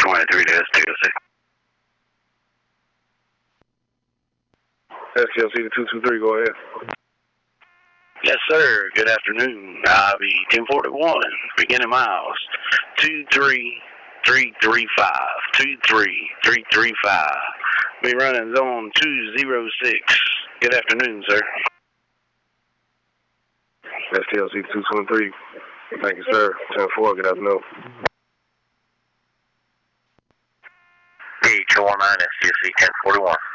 23 to STLC. STLC to 223, go ahead. Yes, sir. Good afternoon. I'll be 1041, beginning miles, 23335, 23335. Be running zone 206. Good afternoon, sir. STLC 223. Thank you, sir. 10-4, good afternoon. B219 STLC 1041.